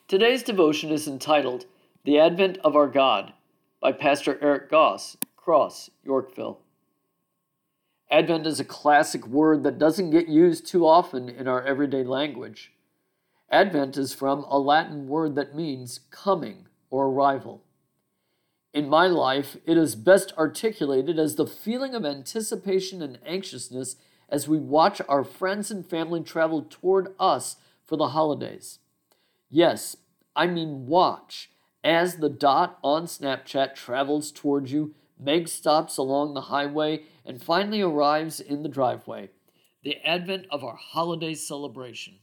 Today's devotion is entitled The Advent of Our God by Pastor Eric Goss, Cross, Yorkville. Advent is a classic word that doesn't get used too often in our everyday language. Advent is from a Latin word that means coming or arrival. In my life, it is best articulated as the feeling of anticipation and anxiousness as we watch our friends and family travel toward us for the holidays. Yes, I mean watch as the dot on Snapchat travels toward you, makes stops along the highway, and finally arrives in the driveway. The advent of our holiday celebration.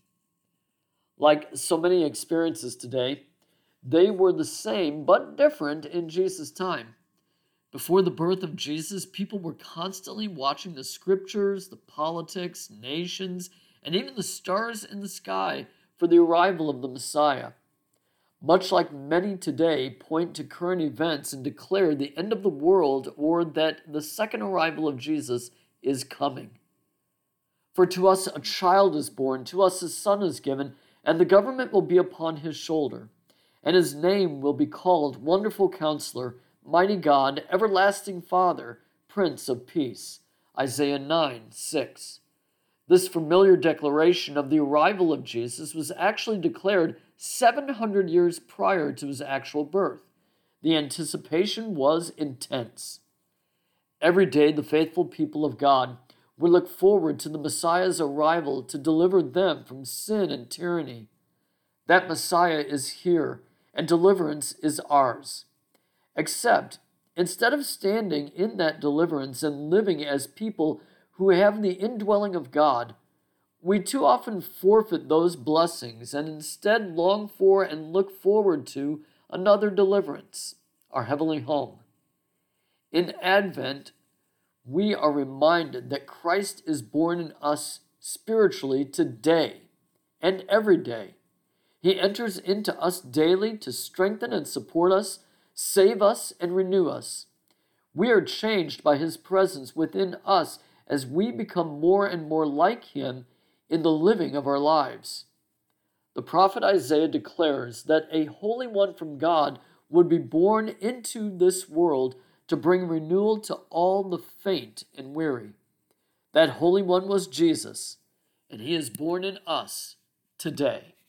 Like so many experiences today, they were the same but different in Jesus' time. Before the birth of Jesus, people were constantly watching the scriptures, the politics, nations, and even the stars in the sky for the arrival of the Messiah. Much like many today point to current events and declare the end of the world or that the second arrival of Jesus is coming. For to us a child is born, to us a son is given, and the government will be upon his shoulder. And his name will be called Wonderful Counselor, Mighty God, Everlasting Father, Prince of Peace. Isaiah 9:6. This familiar declaration of the arrival of Jesus was actually declared 700 years prior to his actual birth. The anticipation was intense. Every day, the faithful people of God will look forward to the Messiah's arrival to deliver them from sin and tyranny. That Messiah is here, and deliverance is ours. Except, instead of standing in that deliverance and living as people who have the indwelling of God, we too often forfeit those blessings and instead long for and look forward to another deliverance, our heavenly home. In Advent, we are reminded that Christ is born in us spiritually today and every day. He enters into us daily to strengthen and support us, save us, and renew us. We are changed by his presence within us as we become more and more like him in the living of our lives. The prophet Isaiah declares that a Holy One from God would be born into this world to bring renewal to all the faint and weary. That Holy One was Jesus, and he is born in us today.